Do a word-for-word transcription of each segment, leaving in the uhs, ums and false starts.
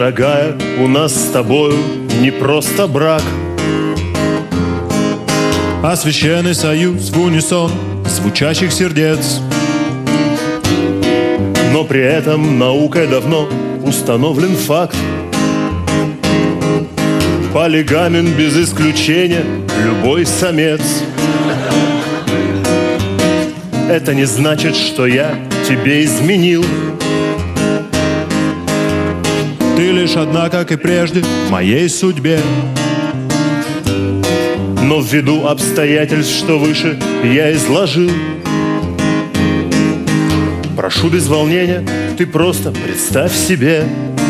дорогая, у нас с тобою не просто брак, а священный союз в унисон звучащих сердец. Но при этом наукой давно установлен факт: полигамен без исключения любой самец. Это не значит, что я тебе изменил. Ты лишь одна, как и прежде, в моей судьбе. Но ввиду обстоятельств, что выше я изложил, прошу без волнения, ты просто представь себе.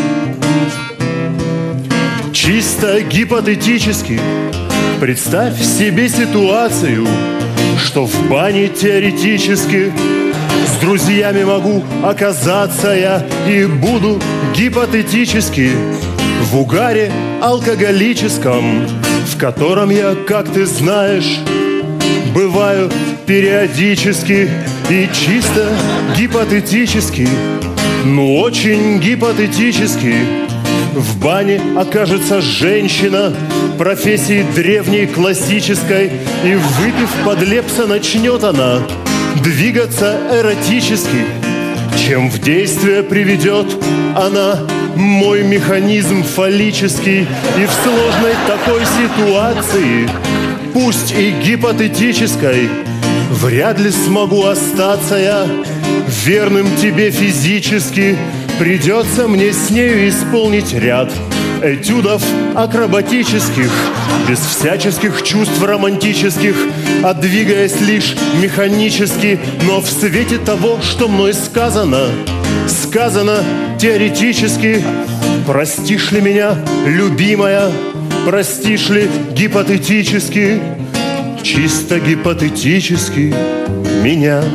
Чисто гипотетически представь себе ситуацию, что в бане теоретически с друзьями могу оказаться я и буду гипотетически в угаре алкоголическом, в котором я, как ты знаешь, бываю периодически. И чисто гипотетически, ну очень гипотетически, в бане окажется женщина профессии древней классической, и, выпив под Лепса, начнет она двигаться эротически. Чем в действие приведет она мой механизм фаллический, и в сложной такой ситуации, пусть и гипотетической, вряд ли смогу остаться я верным тебе физически. Придется мне с нею исполнить ряд этюдов акробатических, без всяческих чувств романтических, а двигаясь лишь механически. Но в свете того, что мной сказано, сказано теоретически, простишь ли меня, любимая, простишь ли гипотетически, чисто гипотетически меня,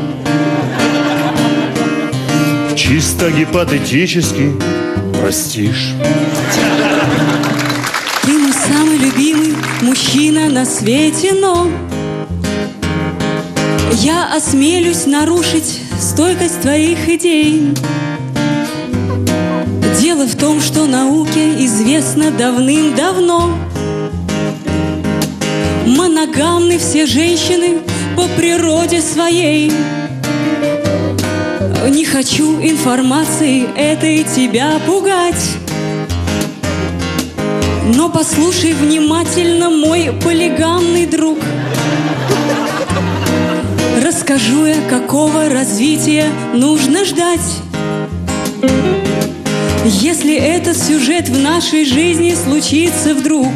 чисто гипотетически простишь. Ты мой самый любимый мужчина на свете, но я осмелюсь нарушить стойкость твоих идей. Дело в том, что науке известно давным-давно: моногамны все женщины по природе своей. Не хочу информации этой тебя пугать, но послушай внимательно, мой полигамный друг. Расскажу я, какого развития нужно ждать, если этот сюжет в нашей жизни случится вдруг.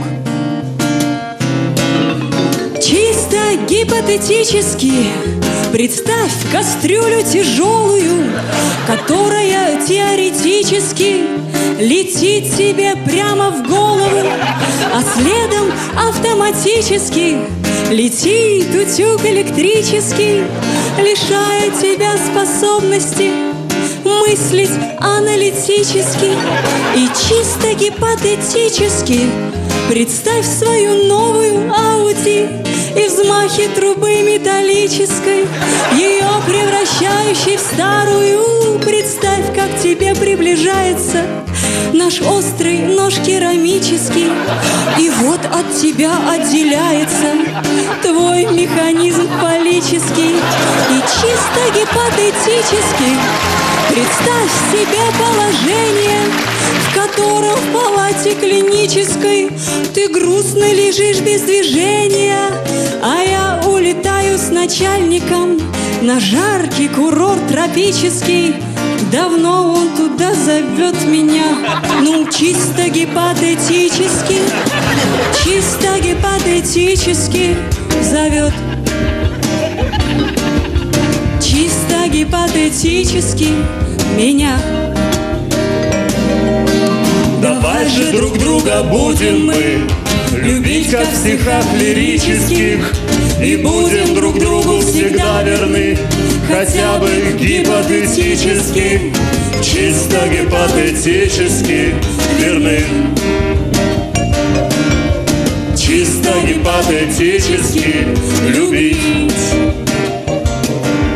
Чисто гипотетически представь кастрюлю тяжелую, которая теоретически летит тебе прямо в голову, а следом автоматически летит утюг электрический, лишая тебя способности мыслить аналитически. И чисто гипотетически представь свою новую Ауди и взмахи трубы металлической, ее превращающей в старую. Представь, как тебе приближается наш острый нож керамический, и вот от тебя отделяется твой механизм фаллический. И чисто гипотетически представь себе положение, в котором в палате клинической ты грустно лежишь без движения, а я улетаю с начальником на жаркий курорт тропический. Давно он туда зовет меня, ну чисто гипотетически, чисто гипотетически зовет, чисто гипотетически меня. Давай же друг друга будем мы любить, как в стихах лирических, и будем друг другу всегда верны, хотя бы гипотетически, чисто гипотетически верны, чисто гипотетически любить,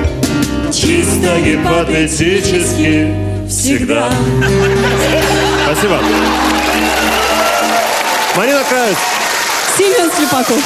чисто гипотетически всегда. Спасибо. Марина Кравец. Семен Слепаков.